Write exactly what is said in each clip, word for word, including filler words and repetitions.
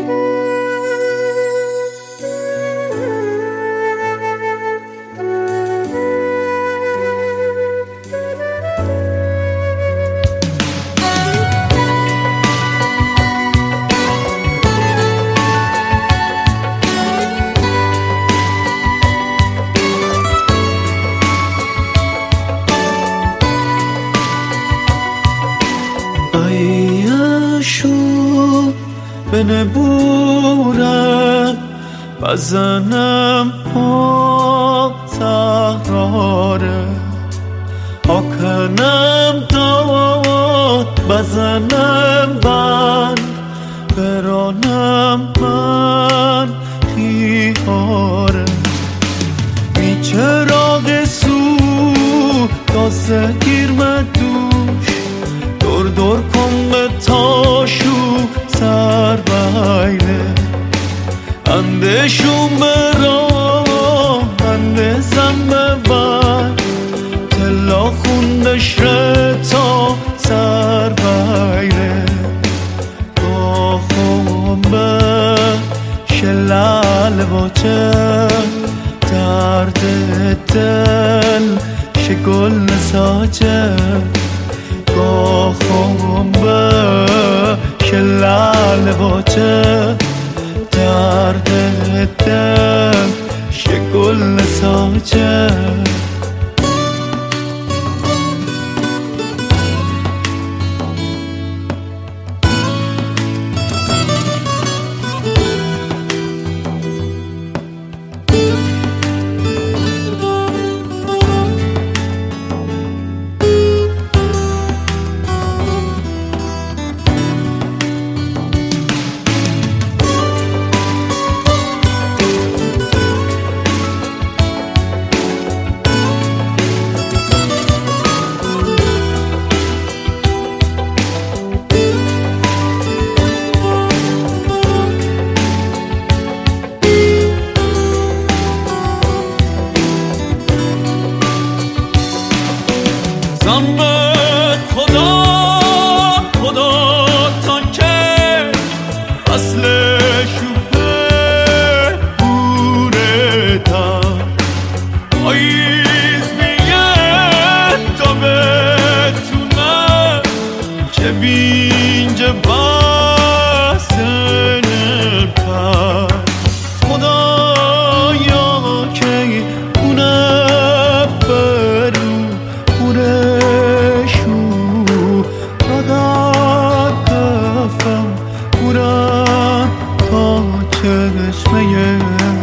بنبورم بزنم پا تهراره آکنم داد بزنم بند برانم من خیاره بی چراغ سو تازه گیرم دوش دور دور کن به تاشو سر بایله اندشون برا اندزم ببر تلا خوندش تا سر بایله آخوم به شلال باچه درد دل شگل نساچه گاخوم به شلال باچه درد دل شگل نساچه خدا خدا تا که اصل شوپه بوره تا پاییز میگه تا بتونه چه بینج بسنه پر خدایا که اونه برو بوره چشمه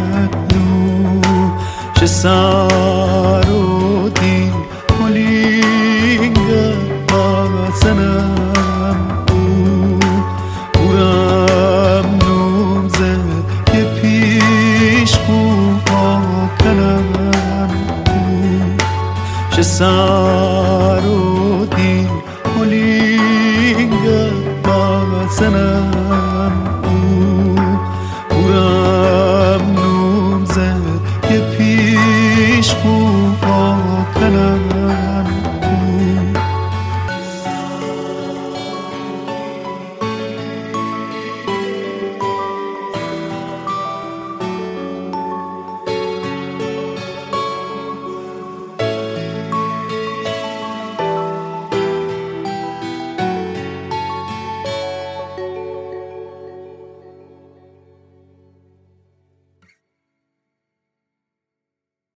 نو چه سر و دین ملینگه بزنم او بورم نوم زد یه پیش خوبا کنم او چه سر و دین ملینگه بزنم